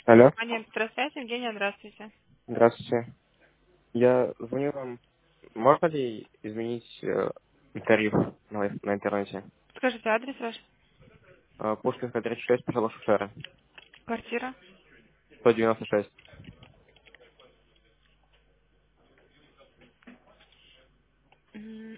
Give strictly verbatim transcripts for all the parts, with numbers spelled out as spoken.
Алло, Аня, здравствуйте, Евгения, здравствуйте. здравствуйте. Я звоню вам. Можно ли изменить э, тариф на, на интернете? Скажите адрес ваш, Э, Пушкинская тридцать шесть, поселок Шушера, квартира. сто девяносто шесть. М,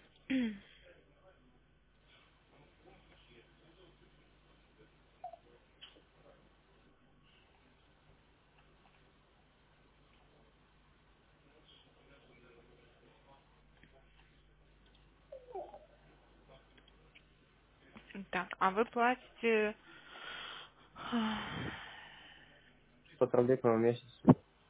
Так, а вы платите... сто рублей, по-моему, в месяц.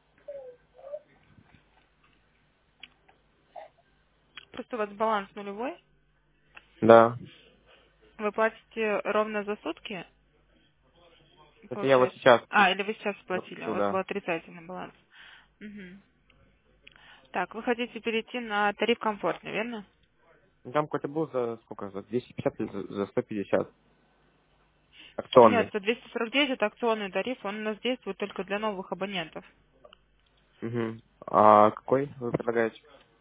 Просто у вас баланс нулевой. Да. Вы платите ровно за сутки, Это я вот получается? сейчас А, или вы сейчас платили, у заплатил, вас да. был отрицательный баланс. Мгм. Так, вы хотите перейти на тариф комфортный, верно? Ну, Там какой-то был за сколько? За двести пятьдесят или за за сто пятьдесят? Нет, Акционный. сто двести сорок девять это акционный тариф, он у нас действует только для новых абонентов. Угу. А какой вы предлагаете?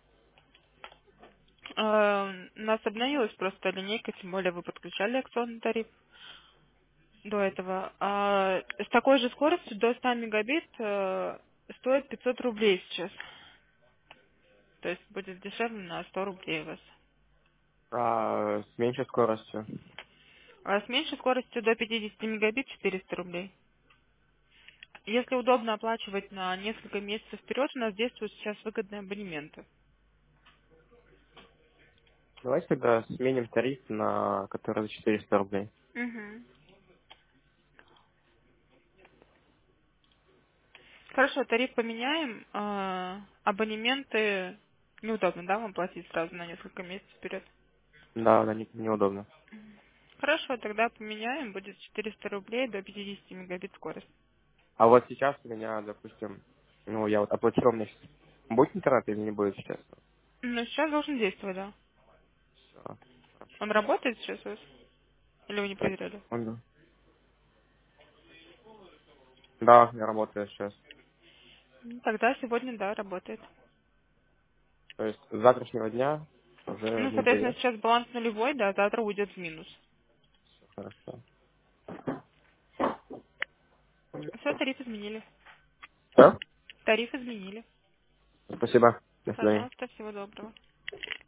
Э, У нас обновилась просто линейка, тем более вы подключали акционный тариф. До этого. А, с такой же скоростью до ста мегабит э, стоит пятьсот рублей сейчас. То есть будет дешевле на сто рублей у вас. А, с меньшей скоростью. А с меньшей скоростью до пятидесяти мегабит четыреста рублей. Если удобно оплачивать на несколько месяцев вперед, у нас действуют сейчас выгодные абонементы. Давайте тогда сменим тариф на который за четыреста рублей. Мгм. Хорошо, тариф поменяем. А, абонементы неудобно, да, вам платить сразу на несколько месяцев вперед? Да, да, не- неудобно. Хорошо, тогда поменяем. Будет четыреста рублей до пятидесяти мегабит скорость. А вот сейчас у меня, допустим, ну, я вот оплатил, у меня сейчас будет интернет или не будет сейчас? Ну, сейчас должен действовать, да. Всё, Он хорошо. работает сейчас у вас? Или вы не Так, проверяли? он- Да, я работаю сейчас. Ну, тогда сегодня, да, работает. То есть с завтрашнего дня уже Ну, в соответственно, неделю. сейчас баланс нулевой, да, завтра уйдет в минус. Всё хорошо. Все, тариф изменили. Все? Тариф изменили. Спасибо. До свидания. Пожалуйста, всего доброго.